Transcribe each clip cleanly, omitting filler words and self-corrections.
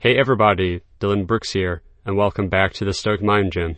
Hey everybody, Dylan Brooks here, and welcome back to the Stoic Mind Gym.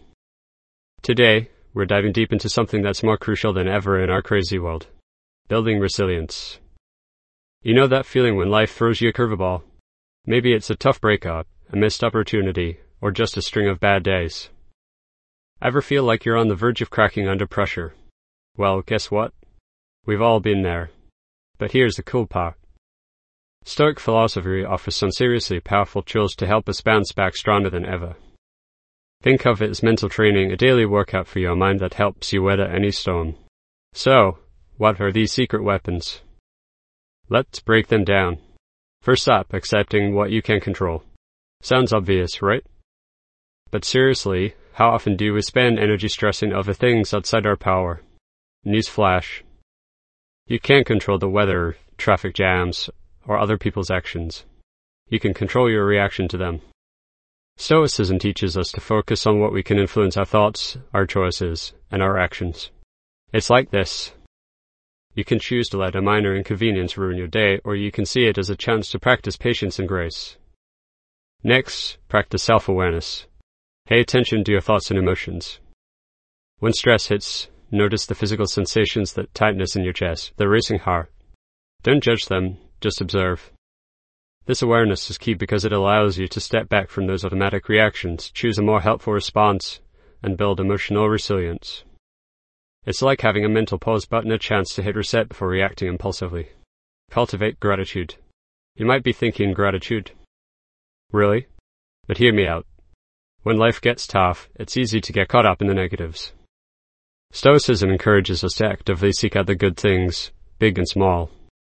Today, we're diving deep into something that's more crucial than ever in our crazy world. Building resilience. You know that feeling when life throws you a curveball? Maybe it's a tough breakup, a missed opportunity, or just a string of bad days. Ever feel like you're on the verge of cracking under pressure? Well, guess what? We've all been there. But here's the cool part. Stoic philosophy offers some seriously powerful tools to help us bounce back stronger than ever. Think of it as mental training, a daily workout for your mind that helps you weather any storm. So, what are these secret weapons? Let's break them down. First up, accepting what you can control. Sounds obvious, right? But seriously, how often do we spend energy stressing over things outside our power? Newsflash. You can't control the weather, traffic jams, or other people's actions. You can control your reaction to them. Stoicism teaches us to focus on what we can influence: our thoughts, our choices, and our actions. It's like this. You can choose to let a minor inconvenience ruin your day, or you can see it as a chance to practice patience and grace. Next, practice self-awareness. Pay attention to your thoughts and emotions. When stress hits, notice the physical sensations, that tightness in your chest, the racing heart. Don't judge them. Just observe. This awareness is key because it allows you to step back from those automatic reactions, choose a more helpful response, and build emotional resilience. It's like having a mental pause button, a chance to hit reset before reacting impulsively. Cultivate gratitude. You might be thinking, gratitude? Really? But hear me out. When life gets tough, it's easy to get caught up in the negatives. Stoicism encourages us to actively seek out the good things, big and small.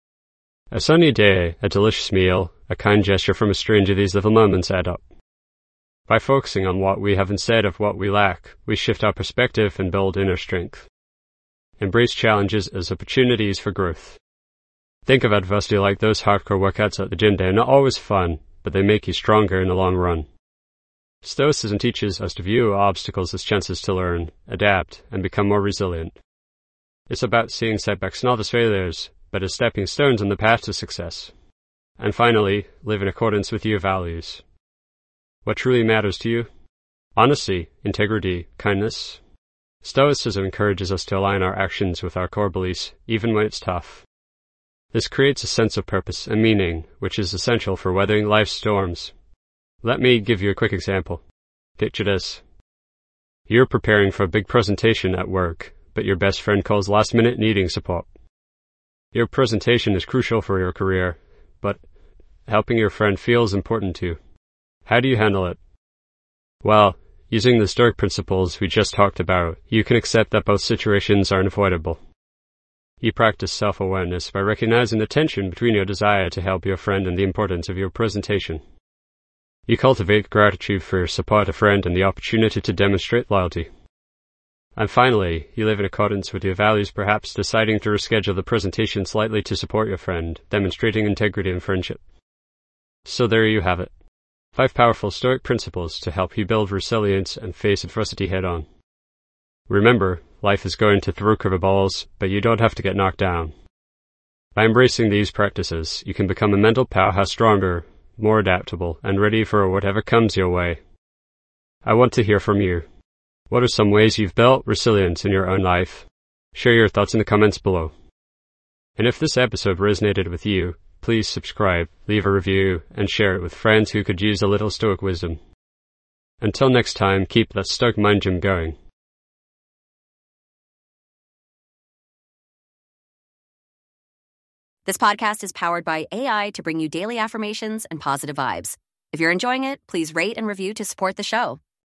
A sunny day, a delicious meal, a kind gesture from a stranger, these little moments add up. By focusing on what we have instead of what we lack, we shift our perspective and build inner strength. Embrace challenges as opportunities for growth. Think of adversity like those hardcore workouts at the gym. They're not always fun, but they make you stronger in the long run. Stoicism teaches us to view obstacles as chances to learn, adapt, and become more resilient. It's about seeing setbacks not as failures, but as stepping stones on the path to success. And finally, live in accordance with your values. What truly matters to you? Honesty, integrity, kindness. Stoicism encourages us to align our actions with our core beliefs, even when it's tough. This creates a sense of purpose and meaning, which is essential for weathering life's storms. Let me give you a quick example. Picture this. You're preparing for a big presentation at work, but your best friend calls last minute needing support. Your presentation is crucial for your career, but helping your friend feels important too. How do you handle it? Well, using the Stoic principles we just talked about, you can accept that both situations are unavoidable. You practice self-awareness by recognizing the tension between your desire to help your friend and the importance of your presentation. You cultivate gratitude for your support, a friend, and the opportunity to demonstrate loyalty. And finally, you live in accordance with your values, perhaps deciding to reschedule the presentation slightly to support your friend, demonstrating integrity and friendship. So there you have it. 5 powerful Stoic principles to help you build resilience and face adversity head-on. Remember, life is going to throw curveballs, but you don't have to get knocked down. By embracing these practices, you can become a mental powerhouse, stronger, more adaptable, and ready for whatever comes your way. I want to hear from you. What are some ways you've built resilience in your own life? Share your thoughts in the comments below. And if this episode resonated with you, please subscribe, leave a review, and share it with friends who could use a little Stoic wisdom. Until next time, keep that Stoic Mind Gym going. This podcast is powered by AI to bring you daily affirmations and positive vibes. If you're enjoying it, please rate and review to support the show.